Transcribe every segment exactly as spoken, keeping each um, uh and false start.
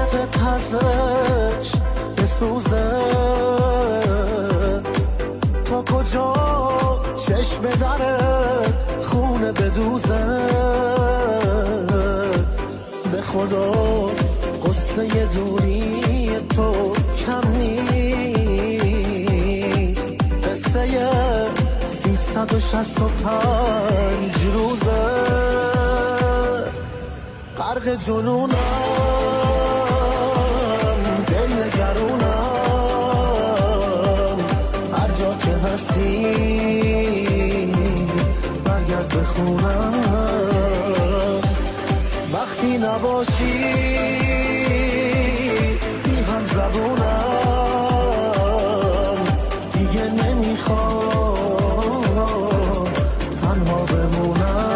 عاشق تزش بسوزه، تا کجا چشم داره خونه بدوزه. به خدا قصه دوری تو کم نیست، قصه سیصد و شصت و پنج روزه. غرق جنونم، دل نگرونم، هر جا که هستی برگرد به خونم. وقتی نباشی بی هم زبونم، دیگه نمیخوام تنها بمونم.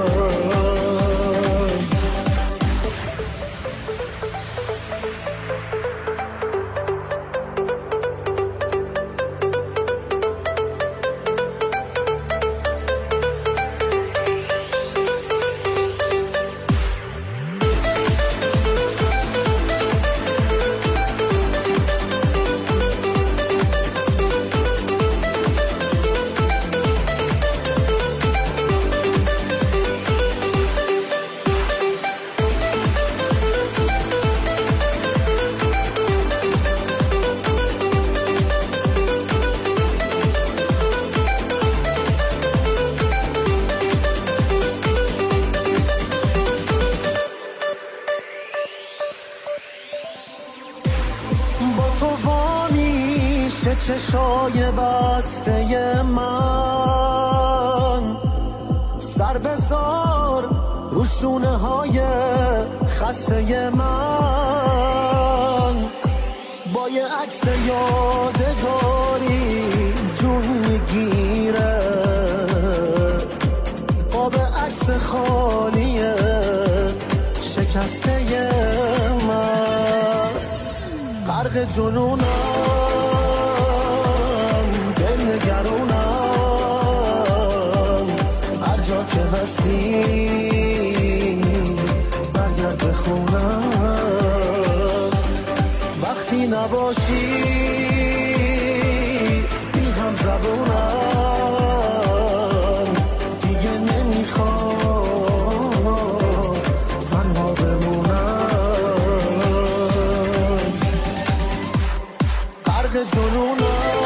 چشای بسته من، سر بزار رو شونه های خسته من. با یه عکس یادگاری جون میگیره، قاب عکس خالی شکسته من. غرق جنونم، هر جا که هستی برگرد به خونم. وقتی نباشی بی هم زبونم، دیگه نمیخوام تنها بمونم. غرق جنونم،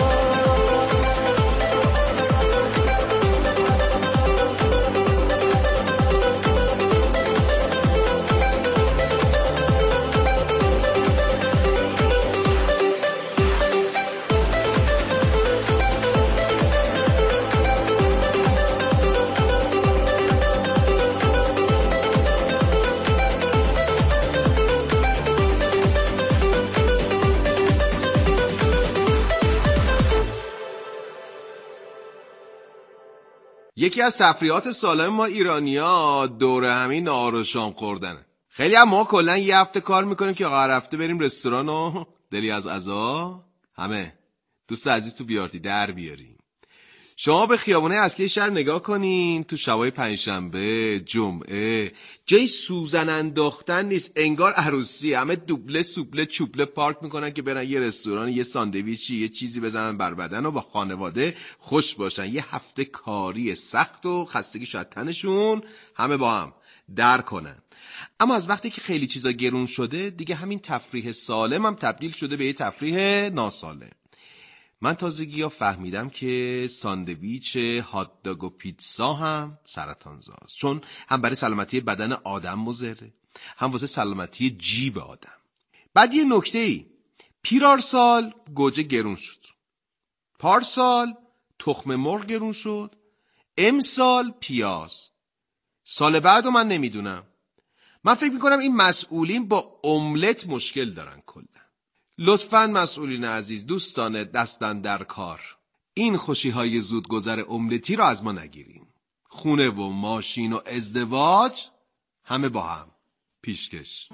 یکی از تفریحات سالم ما ایرانی‌ها دوره همین نهار و شام خوردنه. خیلی هم ما کلا یه هفته کار میکنیم که هر هفته بریم رستوران و دلی از عزا همه دوست عزیز تو بیارتی در بیاریم. شما به خیابونه اصلی شهر نگاه کنین، تو شبای پنجشنبه، جمعه جای سوزن انداختن نیست، انگار عروسی. همه دوبله سوبله چوبله پارک میکنن که برن یه رستوران، یه ساندویچی، یه چیزی بزنن بر بدن و با خانواده خوش باشن. یه هفته کاری سخت و خستگی شاید تنشون همه با هم در کنن. اما از وقتی که خیلی چیزا گرون شده دیگه همین تفریح سالم هم تبدیل شده به یه تفریح ناسالم. من تازگی ها فهمیدم که ساندویچ هات داگ و پیتزا هم سرطانزاست، چون هم برای سلامتی بدن آدم مضره، هم واسه سلامتی جیب آدم. بعد یه نکته ای، پیرارسال گوجه گرون شد، پارسال تخم مرغ گرون شد، امسال پیاز، سال بعدو من نمیدونم. من فکر میکنم این مسئولین با املت مشکل دارن کلا. لطفاً مسئولین عزیز، دوستان دستن در کار، این خوشی های زودگذر املتی رو از ما نگیرین. خونه و ماشین و ازدواج همه با هم. پیشکش.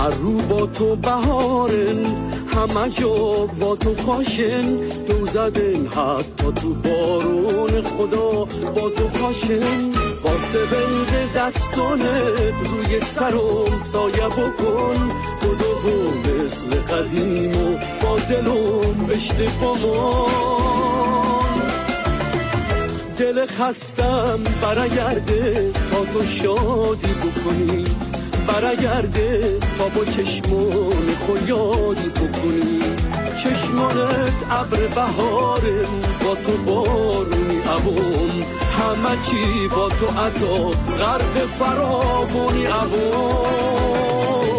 هر رو با تو بهارن، همه جا با تو خوشن، دو زدن حتی تو بارون خدا با تو خوشن. واسه بند دستانت روی سرم سایه بکن، بدو و مثل قدیم و با دلم بشته بامان. دل خستم برگرده تا تو شادی بکنی، برگرده تا با چشمان خود یادی بکنی. چشمانت ابر بهارم، با تو بارونی ابون، همه چی با تو عطا غرق فراوانی ابون.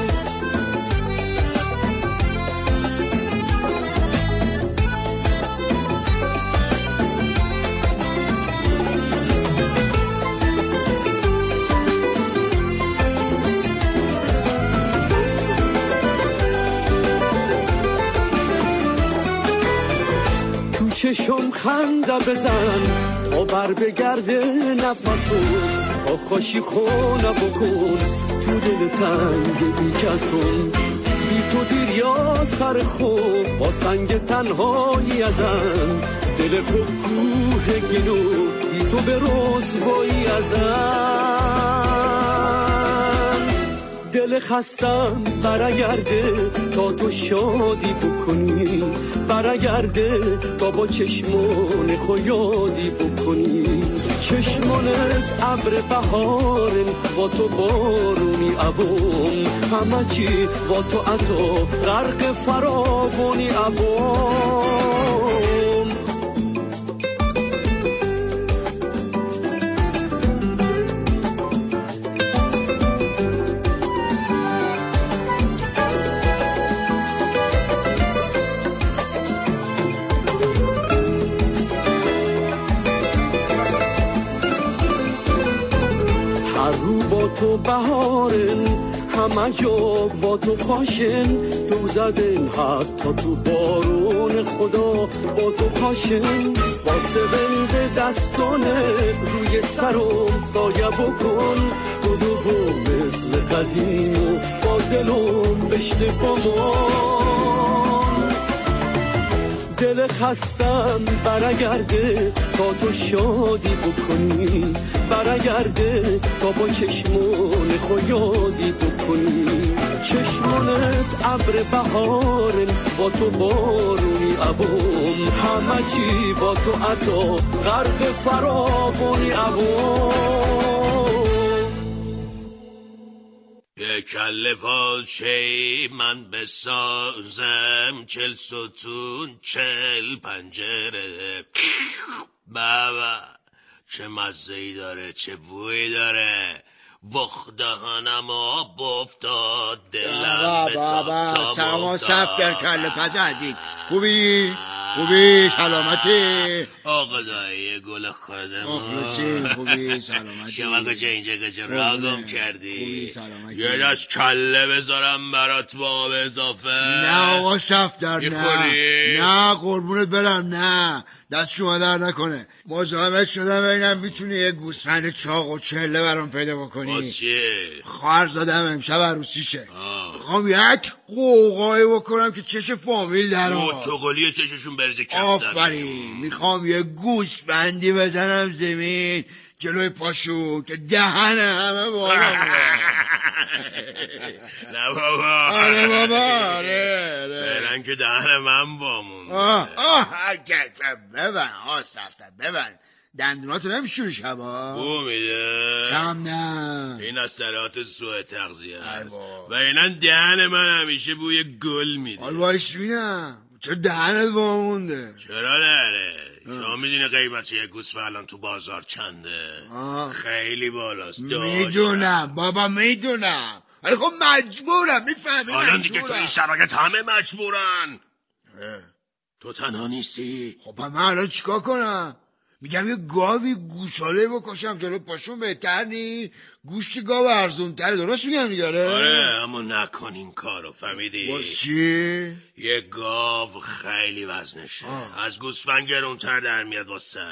چشم خنده بزن تا بر بگرده نفسون، تا خوشی خونه بکن تو دل تنگ بی کسون. بی تو دیر یا سر خوب با سنگ تنهایی ازن، دل خوب کوه گلو بی تو به رسوایی ازن. دل خستم برگرده تا تو شادی بکنی، برگرده تا با چشمان خود یادی بکنی. چشمانت ابر بهارن، با تو بارونی ابون، همه چی با تو عطا غرق فراوانی ابون. تو بهارن، همه جا با تو خوشن، دو زدن حتی تو بارون خدا با تو خوشن. واسه بند دستانت روی سرم سایه بکن، بدو و مثل قدیم و با دلم بشته بامان. دل خستم برگرده تا تو شادی بکنی، برگرده تا با چشمان خود یادی بکنی. چشمانت ابر بهارن، با تو بارونی ابون، همه چی با تو عطا غرق فراوانی ابون. یک کله پاچه من بسازم، چل ستون چل پنجره. بابا چه مزه‌ای داره، چه بویی داره، بخ دهنم آب افتاد، دلم به تاب تاب سلام و افتاد. صف در کله پز عزیز. خوبی؟ خوبی؟ سلامتی؟ آقا دایی گل خودمون مخلصی. خوبی؟ سلامتی؟ شما کجا اینجا کجا را گم کردی؟ خوبی؟ سلامتی؟ یه دست کله بذارم برات با آب اضافه؟ نه آقا صفدر، نه میخوری؟ نه قربونت برم، نه دست شما در نکنه. مزاحمت شدم ببینم میتونی یه گوسفند چاق و چله برام پیدا بکنی. باز چیه؟ خواهر زادم امشب عروسیشه، آه. میخوام یک قوقایی بکنم که چش فامیل در آمد. متقلی چششون بریزه کف آفرین. میخوام یه گوسفندی بزنم زمین جلوی پاشون که دهن همه بالا نه بابا. آره بابا، آره آره. فعلا که دهن من بامون. آه آه ببن آه سفتر ببن، دندوناتو نمیشوری شبا؟ بو میده کم نه. این از سرات سوء تغذیه است با. و اینا دهن من همیشه بوی گل میده. حال وایس بینم چرا دهنت با مونده؟ چرا نره؟ شما میدونی قیمت یک گوسفند الان تو بازار چنده؟ آه. خیلی بالاست. میدونم بابا میدونم، ولی خب مجبورم، میفهمی؟ الان دیگه تو این شرایط همه مجبورن. اه. تو تنها نیستی؟ خب من الان چیکار کنم؟ میگم یه گاوی گوساله بکشم جلو پاشون بهتر نی؟ گوشت گاو ارزون تره، درست میگم دیگه؟ آره اما نکن این کارو، فهمیدی؟ با چی؟ یه گاو خیلی وزنشه، از گوسفند گرونتر در میاد واسط.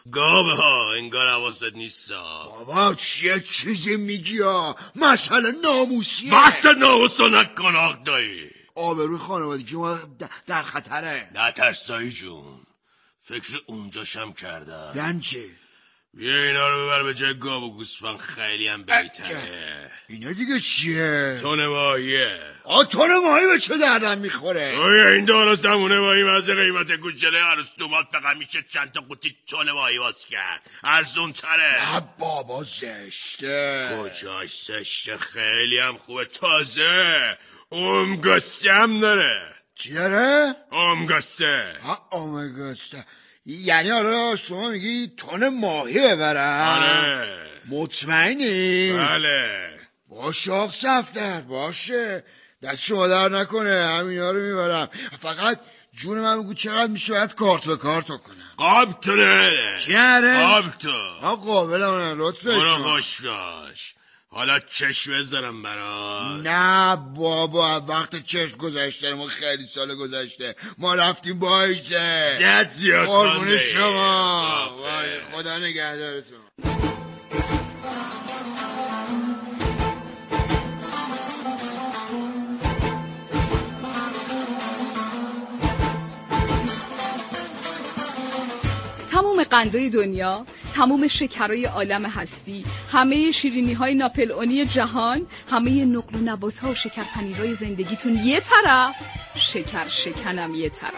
گاوه ها انگار حواست نیست. بابا چیه چیزی میگی ها؟ مسئله ناموسیه. بحث ناموسو نکن آق دایی. آبروی خانوادگی ما در خطره. نترس دایی جون، فکر اونجاشم کردم. یعنی چی؟ بیا اینا رو ببر به جای گاو و گوسفند، خیلی هم بهتره. اینا دیگه چیه؟ تون ماهیه. آ تون ماهی به چه دردم میخوره؟ آیا این دانا زمونه ماهی مزه قیمت گوجله عروس دومات فقط میشه چند تا قوطی تون ماهی باز کرد. ارزون تره. نه بابا زشته. کجاش زشته؟ خیلی هم خوبه، تازه اومگاسته هم داره. چی داره؟ اومگاسته. ها اومگاسته. یعنی حالا شما میگی تون ماهی ببرم؟ آره. مطمئنی؟ بله. باشه آق صفدر، باشه، دست شما در نکنه، همینا رو میبرم. فقط جون من بگو چقدر میشه باید کارت به کارت کنم. قاب تو نره. چی نره؟ قاب تو. ها قابل اونه لطفه برو شما. باش باش. حالا چشم بذارم برات. نه بابا وقت چشم گذشته، ما خیلی سال گذشته ما رفتیم بایزه. زد زیاد قربون شما. وای خدا نگهدارتون. تمام قندهای دنیا، تمام شکرهای عالم هستی، همه شیرینی‌های ناپلئونی جهان، همه نقل و نبات‌ها و شکرپنیرهای زندگیتون یه طرف، شکر شکنم یه طرف.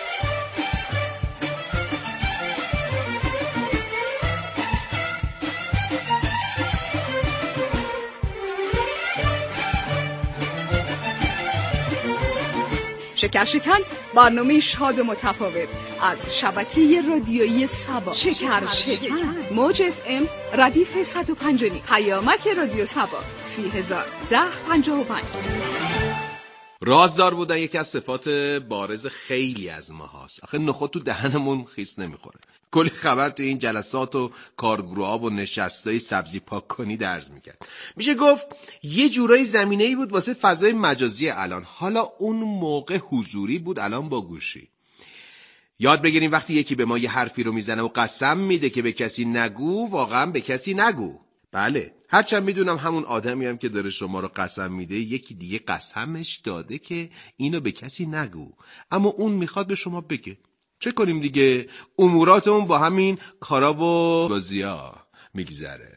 شکر شکن، برنامه شاد و متفاوت از شبکه رادیویی سبا. شکر شکن موج اف ام ردیف صد و پنج و نیم، پیامک رادیو سبا سی هزار ده پنجاه و پنج. رازدار بودن یکی از صفات بارز خیلی از ما هست. آخه نخود تو دهنمون خیس نمیخوره. کلی خبر تو این جلسات و کارگروها و نشستای سبزی پاک کنی درز میکرد. میشه گفت یه جورای زمینه‌ای بود واسه فضای مجازی الان. حالا اون موقع حضوری بود، الان با گوشی. یاد بگیریم وقتی یکی به ما یه حرفی رو میزنه و قسم میده که به کسی نگو، واقعا به کسی نگو. بله، هرچند میدونم همون آدمی هم که داره شما رو قسم میده یکی دیگه قسمش داده که اینو به کسی نگو، اما اون میخواد به شما بگه. چه کنیم دیگه؟ اموراتمون با همین کارا و بازیا میگذره.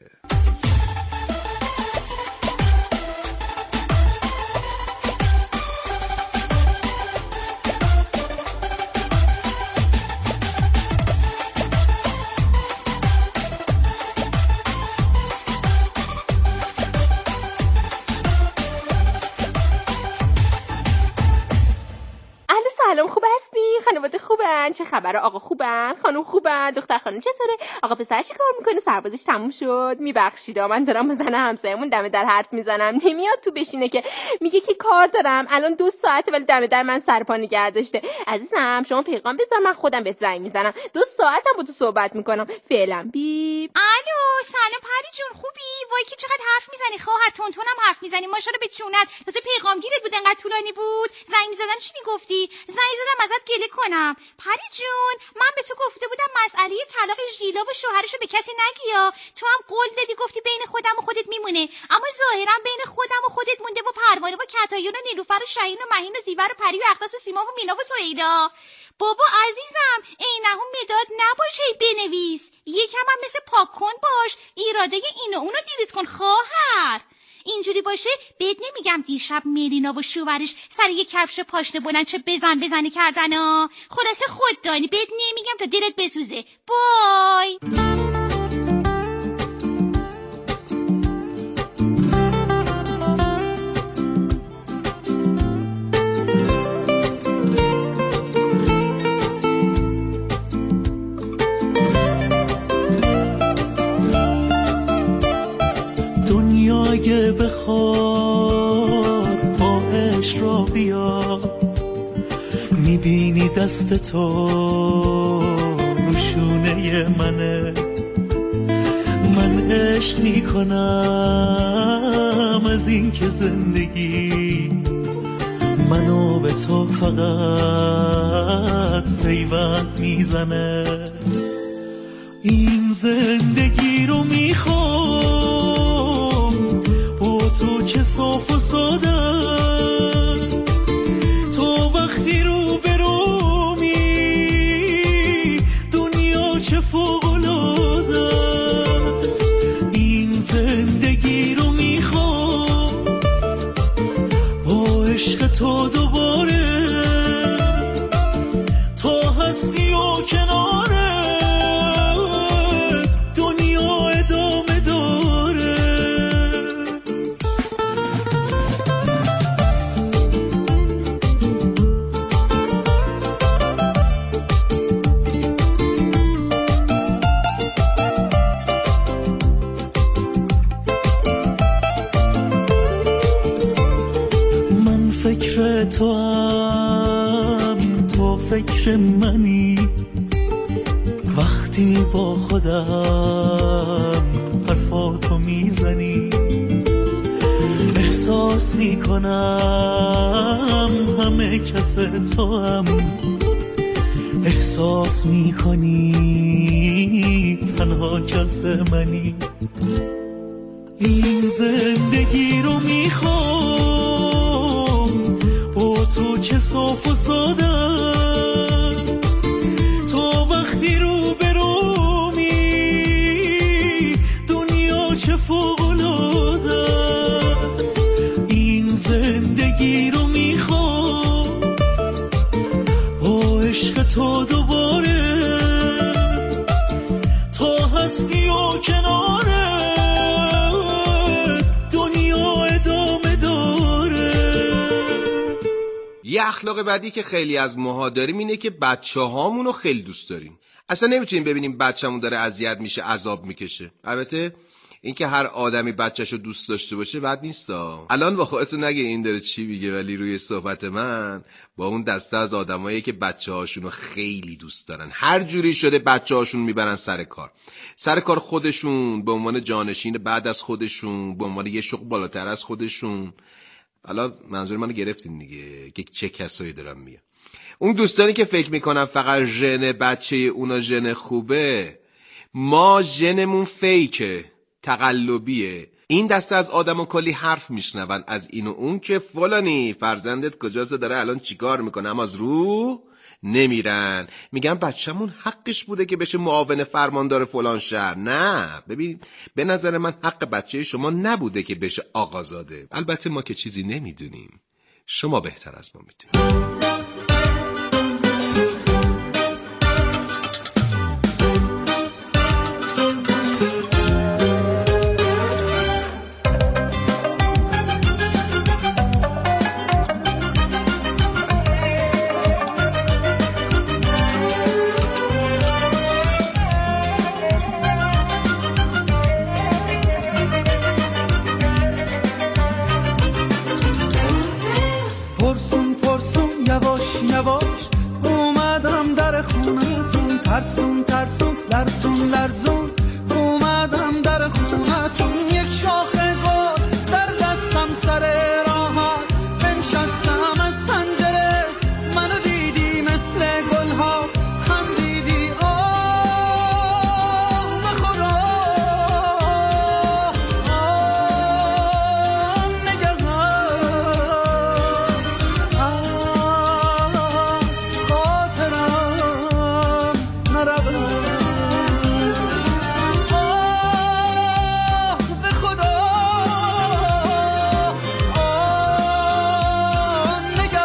سلام، خوب هستی؟ خانواده خوبن؟ چه خبره؟ آقا خوبن؟ خانم خوبن؟ دختر خانم چطوره؟ آقا پسر چی کار میکنه؟ سربازیش تموم شد؟ میبخشید من دارم با زن همسایمون دم در حرف میزنم، نمیاد تو بشینه که میگه که کار دارم. الان دو ساعته ولی دم در من سرپا نگه داشته. عزیزم شما پیغام بذار، من خودم بهت زنگ میزنم. دو ساعتم با تو صحبت میکنم. فعلا بیب. الو سلام پری جون، خوبی؟ وای که چقدر حرف میزنی خواهر، تونتونم حرف میزنی ماشاءالله به چونت. تازه پیغامگیرت بود انقدر طولانی بود. زنگ میزدم چی میگفتی؟ زنگ زدم ازت گله کنم. پری جون من به تو گفته بودم مسئله طلاق ژیلا و شوهرشو به کسی نگیا. تو هم قول دادی گفتی بین خودم و خودت میمونه، اما ظاهرا بین خودم و خودت مونده و پروانه و کتایون و نیلوفر و شهین و مهین و زیور و پری و اقدس و سیما و مینا و سهیلا. بابا عزیزم عینهم مداد نباشه، بنویس. یکم هم مثل پاکن باش، ایراده اینو اونو دیلیت کن خواهر. اینجوری باشه بهت نمیگم دیشب ملینا و شوهرش سر یه کفش پاشنه بلند چه بزن بزنی کردن ها. خلاصه خود دانی، بهت نمیگم تا دلت بسوزه. بای. اگه بخواد با عشق را بیا، میبینی دست تو روشونه منه. من عشق میکنم از این که زندگی منو به تو فقط پیوند میزنه. این زندگی رو میخوام با تو که صاف و ساده است. تو وقتی رو برومی دنیا چه فوق‌العاده است. این زندگی رو میخوام با عشق تو دوباره، تا هستی و کناره دنیا ادامه داره. من فکر تو هم، تو فکر منی. وقتی با خودم حرفاتو میزنی احساس میکنم همه کس تو هم. احساس میکنی تنها کس منی. این زندگی رو میخوام با تو که صاف و ساده است. تو وقتی رو برومی دنیا چه فوق‌العاده است. این زندگی رو میخوام با عشق تو دوباره، تا هستی و کناره دنیا ادامه داره. یه اخلاق بعدی که خیلی از ماها داریم اینه که بچه هامونو خیلی دوست داریم. اصلا نمیتونیم ببینیم بچه‌مون داره اذیت میشه، عذاب میکشه. البته اینکه هر آدمی بچه‌شو دوست داشته باشه بد نیستا. الان با خودتون نگه این داره چی میگه، ولی روی صحبت من با اون دسته از آدمایی که بچه‌هاشونو خیلی دوست دارن، هر جوری شده بچه‌هاشون میبرن سر کار. سر کار خودشون به عنوان جانشین بعد از خودشون، به عنوان یه شغل بالاتر از خودشون. حالا منظور منو گرفتین دیگه که چه کسایی دارم میگم. اون دوستانی که فکر میکنن فقط ژن بچه اونا ژن خوبه، ما ژنمون فیکه، تقلبیه. این دسته از آدمو کلی حرف میشنون از این و اون که فلانی فرزندت کجاست، داره الان چیکار میکنه، اما از رو نمیرن. میگن بچه‌مون حقش بوده که بشه معاون فرماندار فلان شهر. نه، ببین به نظر من حق بچه شما نبوده که بشه آقازاده. البته ما که چیزی نمیدونیم، شما بهتر از ما میدونید. ترسون ترسون لرزون لرزون اومدم در خونتون. یک شاخه گل در دستم سر راهت بنشستم از پنجره. منو دیدی مثل گلها خندیدی آه به خدا آه نگهان از خاطرم نرود. آه به خدا آه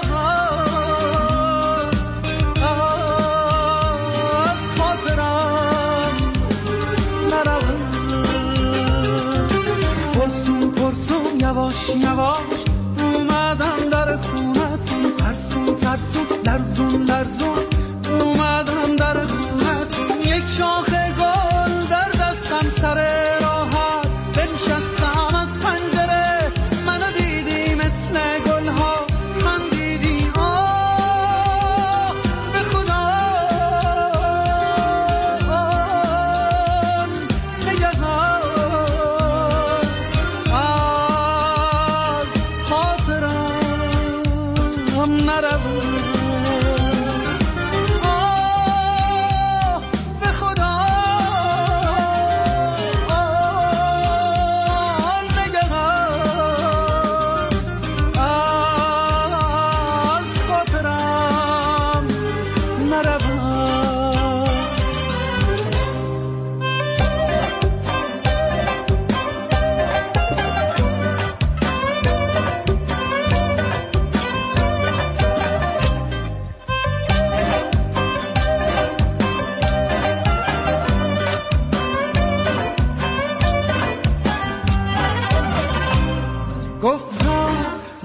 نگهانت از خاطرم نرود. پرسون پرسون یواش یواش اومدم در خونتون. ترسون ترسون لرزون لرزون اومدم در خونتون. یک شاخه گل در دستم سر راحت بنشستم از پنجره. منو دیدی مثل گلها خندیدی آه به خدا آه نگهان از خاطرم نرود. آه به خدا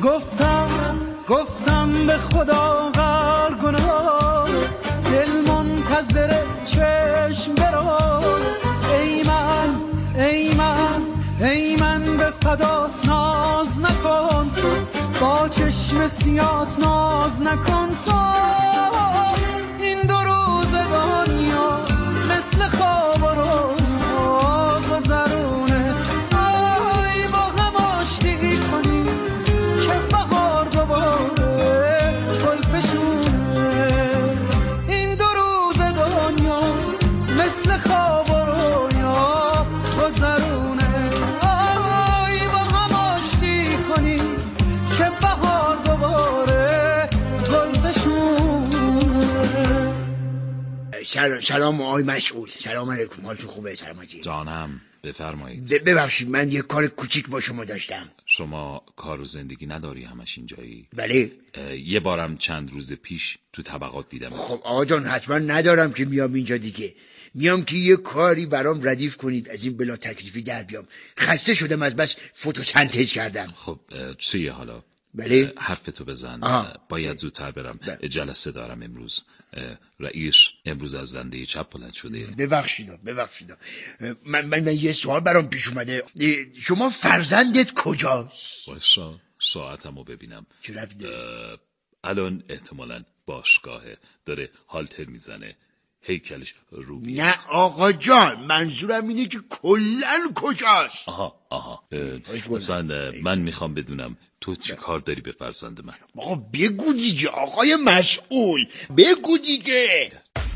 گفتم گفتم به خدا غر گناه، دل منتظر چشم برو. ای من ای من ای من به فدات ناز نکن تو، با چشم سیات ناز نکن تو. این دو روز دنیا مثل خواب و رویا گذرونه، آی با هم آشتی کنی که بهار دوباره گل فشونه. این دو روز دنیا مثل خواب و رویا گذرونه، آی با هم آشتی کنی که بهار دوباره گل فشونه. سلام سلام آقای مسئول، سلام علیکم، حالتون خوبه؟ سلام علیکم جانم، بفرمایید. ببخشید من یه کار کوچیک با شما داشتم. شما کار و زندگی نداری همش اینجایی؟ بله. یه بارم چند روز پیش تو طبقات دیدم. خب آقا جان حتما ندارم که میام اینجا دیگه، میام که یه کاری برام ردیف کنید، از این بلا تکلیفی در بیام. خسته شدم از بس فتوسنتز کردم. خب چیه حالا؟ بله. حرفتو بزن. آه. باید زودتر برم. بله. جلسه دارم امروز. رئیس امروز از دنده چپ بلند شده. ببخشید ببخشید من, من, من یه سوال برام پیش اومده. شما فرزندت کجاست؟ باشا ساعتمو ببینم. چه ربطی داره؟ الان احتمالاً باشگاهه، داره هالتر میزنه، هیکلش رو بیه. نه آقا جان، منظورم اینه که کلن کجاست. آها آها مثلا من میخوام بدونم تو چی کار داری به فرزند من؟ آقا بگو دیگه آقای مسئول، بگو دیگه.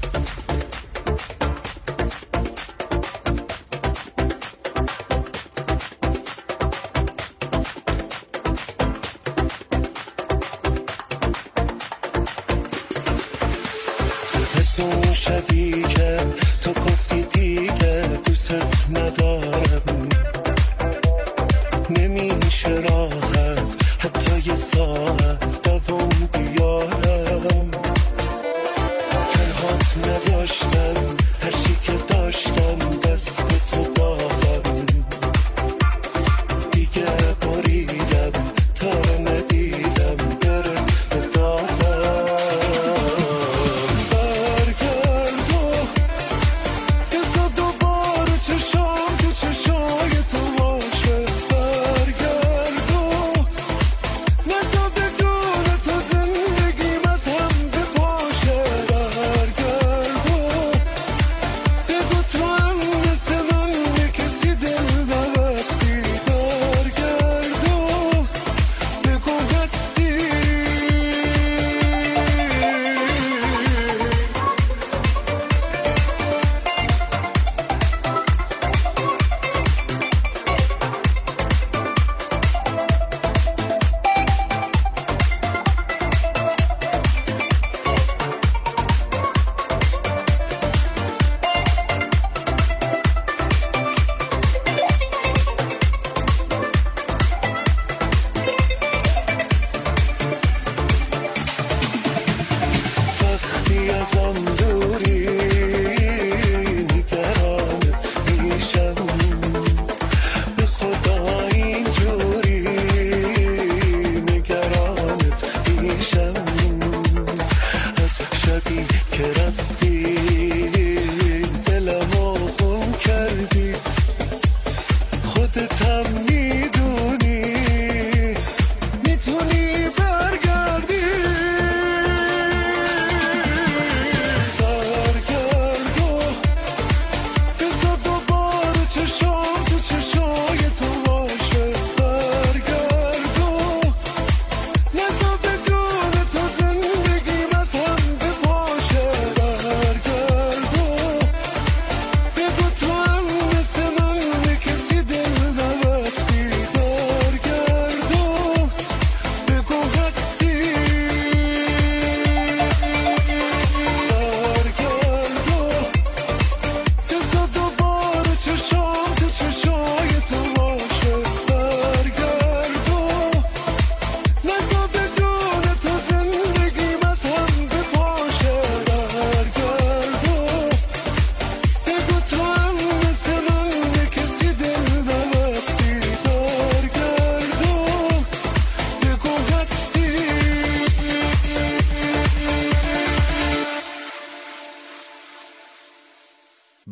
اون شبی که تو گفتی دیگه دوست ندارم، نمیشه راحت حتی یه ساعت دوام بیارم. تنهات نداشتم، هر چی که داشتم دست تو دادم، دیگه بریدم تا ندیدم برس دادم.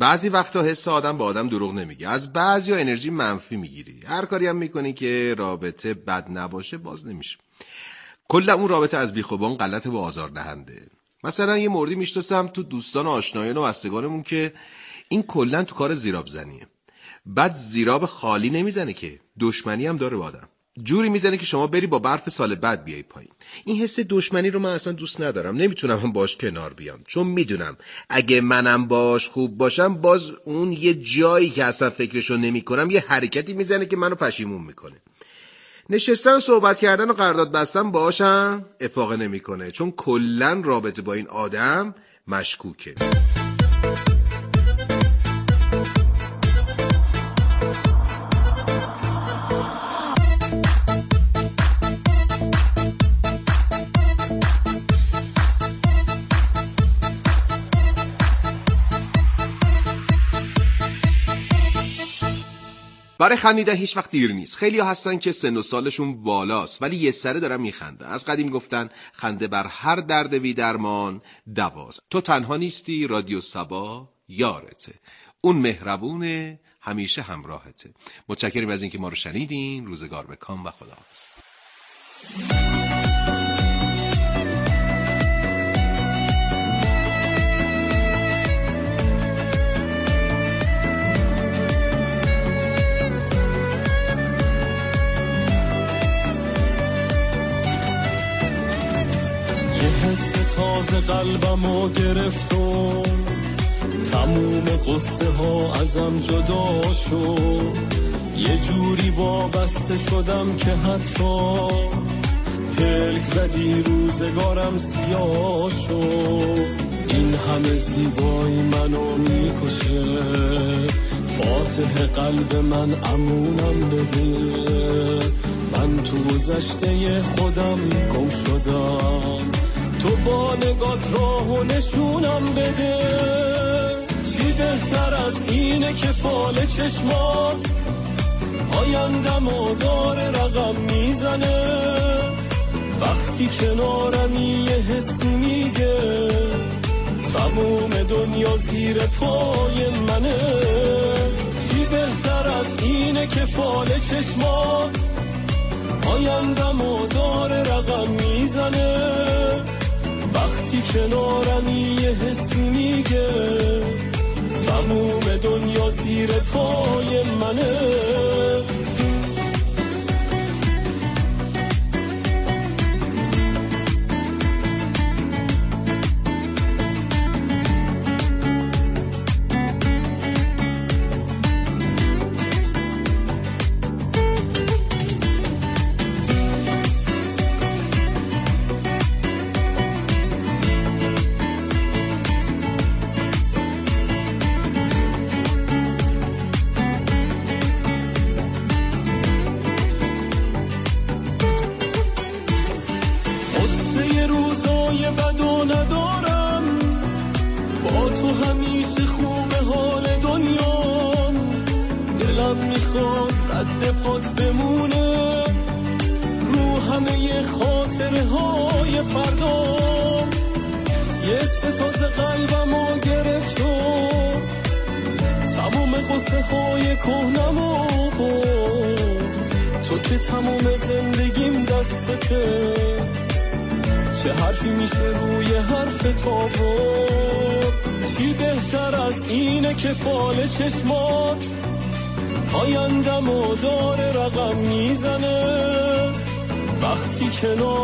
بعضی وقتا حس آدم با آدم دروغ نمیگه، از بعضیا انرژی منفی میگیری. هر کاری هم میکنی که رابطه بد نباشه باز نمیشه. کلا اون رابطه از بیخوبان غلط و آزاردهنده. مثلا یه موردی میشناسم تو دوستان و آشنایان و بستگانمون که این کلا تو کار زیراب زنیه. بعد زیراب خالی نمیزنه که، دشمنی هم داره با آدم. جوری میزنه که شما بری با برف سال بعد بیای پایین. این حس دشمنی رو من اصلا دوست ندارم. نمیتونم هم باش کنار بیام، چون میدونم اگه منم باش خوب باشم باز اون یه جایی که اصلا فکرشو نمیکنم یه حرکتی میزنه که منو پشیمون میکنه. نشستن و صحبت کردن و قرارداد بستن باهاشم افاقه نمیکنه، چون کلا رابطه با این آدم مشکوکه. برای خندیدن هیچ وقت دیر نیست. خیلی ها هستن که سن و سالشون بالاست ولی یه سره دارن میخندن. از قدیم گفتن خنده بر هر درد بی درمان دواست. تو تنها نیستی، رادیو سبا یارته. اون مهربونه، همیشه همراهته. متشکرم از اینکه ما رو شنیدین. روزگار به کام و خداحافظ. تازه قلبمو گرفت و تموم قصه ها ازم جدا شد. یه جوری وابسته شدم که حتی پلک زدی روزگارم سیاه شد. این همه زیبایی منو میکشه، فاتح قلب من امونم بده. من تو گذشته خودم گم شدم، تو با نگات راهو نشونم بده. چی بهتر از اینه که فال چشمات آیندمو داره رقم میزنه. وقتی کنارمی یه حس میگه تموم دنیا زیر پای منه. چی بهتر از اینه که فال چشمات آیندمو داره رقم میزنه. وقتی کنارمی یه حسی میگه تموم دنیا زیر پای منه. رد پات بمونه رو همه خاطره های فردا. یه ستاز قلبمو گرفت و تموم قصه های کهنمو برد. تو که تموم زندگیم دستته، چه حرفی میشه روی حرف تاور. چی بهتر از اینه که فال چشمات آیندمو داره رقم میزنه. وقتی کنار